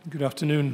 Good afternoon.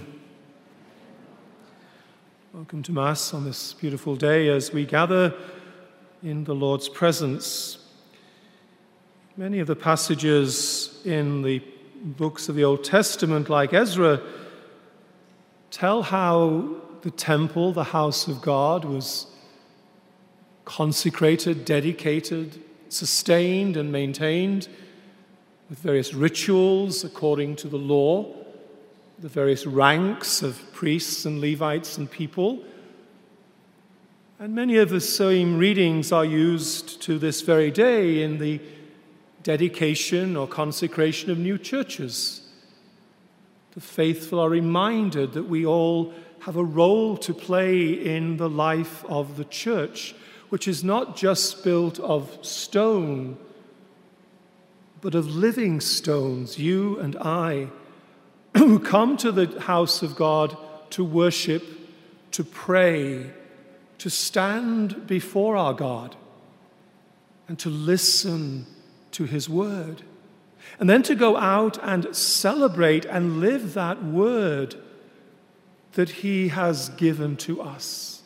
Welcome to Mass on this beautiful day as we gather in the Lord's presence. Many of the passages in the books of the Old Testament, like Ezra, tell how the temple, the house of God, was consecrated, dedicated, sustained and maintained with various rituals according to the law, the various ranks of priests and Levites and people. And many of the same readings are used to this very day in the dedication or consecration of new churches. The faithful are reminded that we all have a role to play in the life of the church, which is not just built of stone, but of living stones, you and I, who come to the house of God to worship, to pray, to stand before our God, and to listen to His word, and then to go out and celebrate and live that word that He has given to us.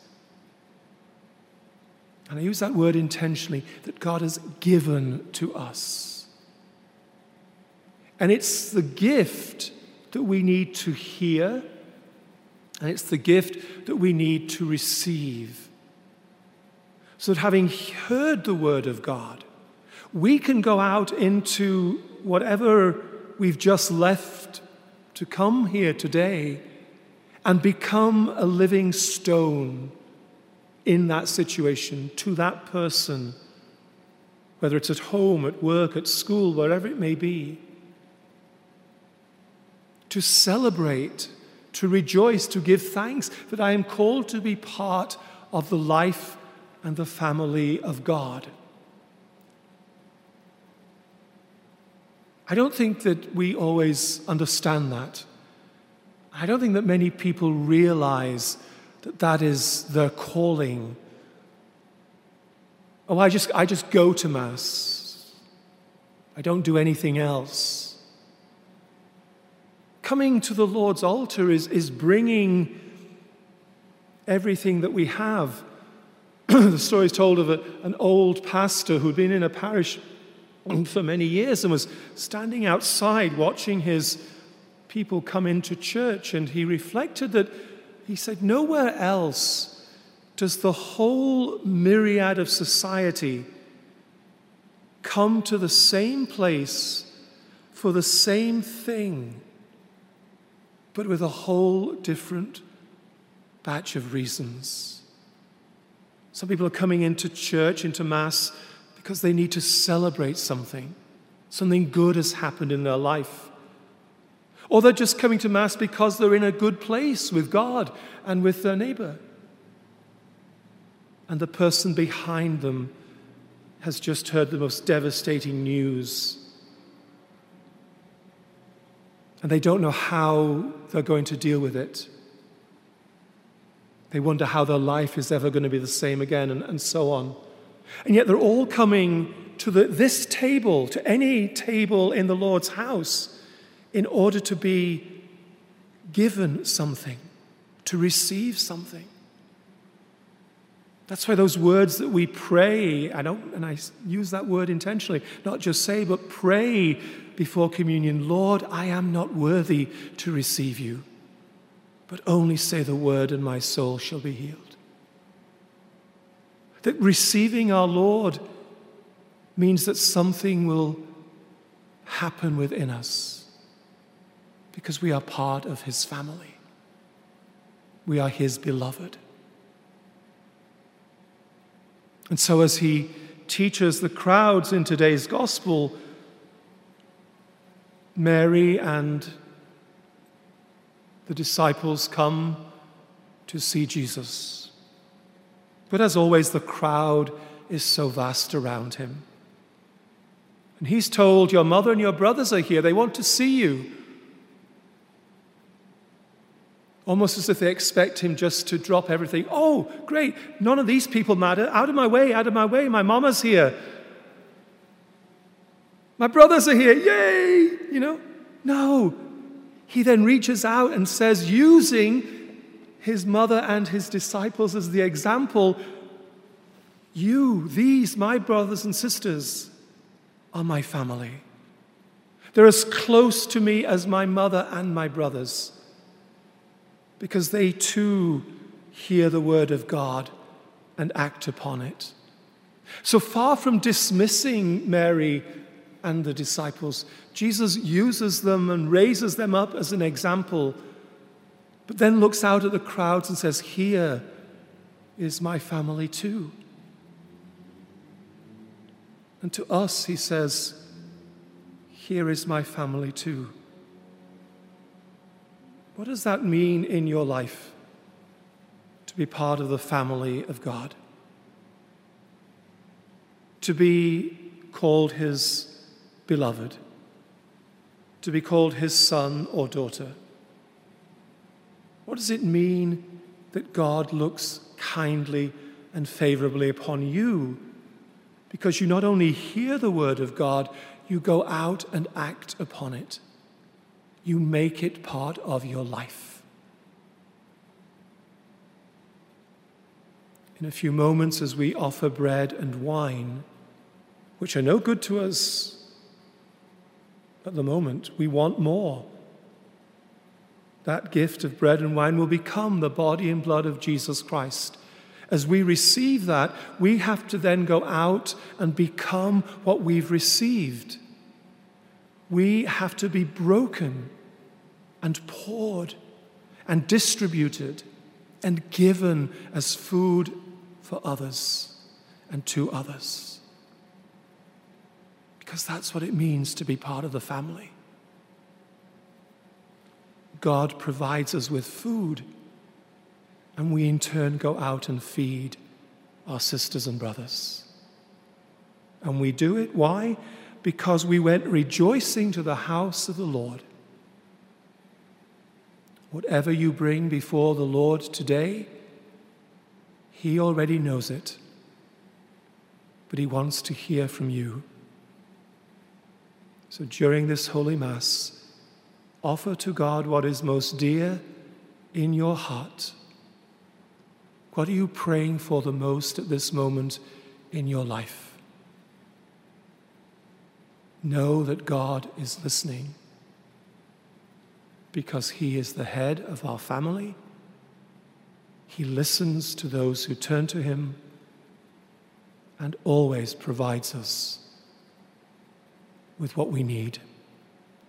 And I use that word intentionally, that God has given to us. And it's the gift that we need to hear, and it's the gift that we need to receive. So that having heard the word of God, we can go out into whatever we've just left to come here today and become a living stone in that situation to that person, whether it's at home, at work, at school, wherever it may be. To celebrate, to rejoice, to give thanks that I am called to be part of the life and the family of God. I don't think that we always understand that. I don't think that many people realize that that is their calling. Oh, I just go to Mass. I don't do anything else. Coming to the Lord's altar is bringing everything that we have. The story is told of an old pastor who'd been in a parish for many years and was standing outside watching his people come into church, and he reflected that, he said, nowhere else does the whole myriad of society come to the same place for the same thing, but with a whole different batch of reasons. Some people are coming into church, into Mass, because they need to celebrate something. Something good has happened in their life. Or they're just coming to Mass because they're in a good place with God and with their neighbor. And the person behind them has just heard the most devastating news. And they don't know how they're going to deal with it. They wonder how their life is ever going to be the same again, and so on. And yet they're all coming to this table, to any table in the Lord's house, in order to be given something, to receive something. That's why those words that we pray, and I use that word intentionally, not just say, but pray before communion, Lord, I am not worthy to receive you, but only say the word and my soul shall be healed. That receiving our Lord means that something will happen within us because we are part of His family. We are His beloved. And so as He teaches the crowds in today's gospel, Mary and the disciples come to see Jesus. But as always, the crowd is so vast around Him. And He's told, your mother and your brothers are here. They want to see you. Almost as if they expect Him just to drop everything. Oh, great. None of these people matter. Out of my way, out of my way. My mama's here. My brothers are here. Yay! No. he then reaches out and says, using his mother and his disciples as the example, you, these, my brothers and sisters, are my family. They're as close to me as my mother and my brothers, because they too hear the word of God and act upon it. So far from dismissing Mary and the disciples, Jesus uses them and raises them up as an example, but then looks out at the crowds and says, here is my family too. And to us, he says, here is my family too. What does that mean in your life, to be part of the family of God? To be called his beloved, to be called his son or daughter. What does it mean that God looks kindly and favorably upon you because you not only hear the word of God, you go out and act upon it. You make it part of your life. In a few moments, as we offer bread and wine, which are no good to us at the moment, we want more. That gift of bread and wine will become the body and blood of Jesus Christ. As we receive that, we have to then go out and become what we've received. We have to be broken and poured and distributed and given as food for others and to others. Because that's what it means to be part of the family. God provides us with food, and we in turn go out and feed our sisters and brothers. And we do it, why? Because we went rejoicing to the house of the Lord. Whatever you bring before the Lord today, he already knows it, but he wants to hear from you. So during this Holy Mass, offer to God what is most dear in your heart. What are you praying for the most at this moment in your life? Know that God is listening, because he is the head of our family. He listens to those who turn to him and always provides us with what we need.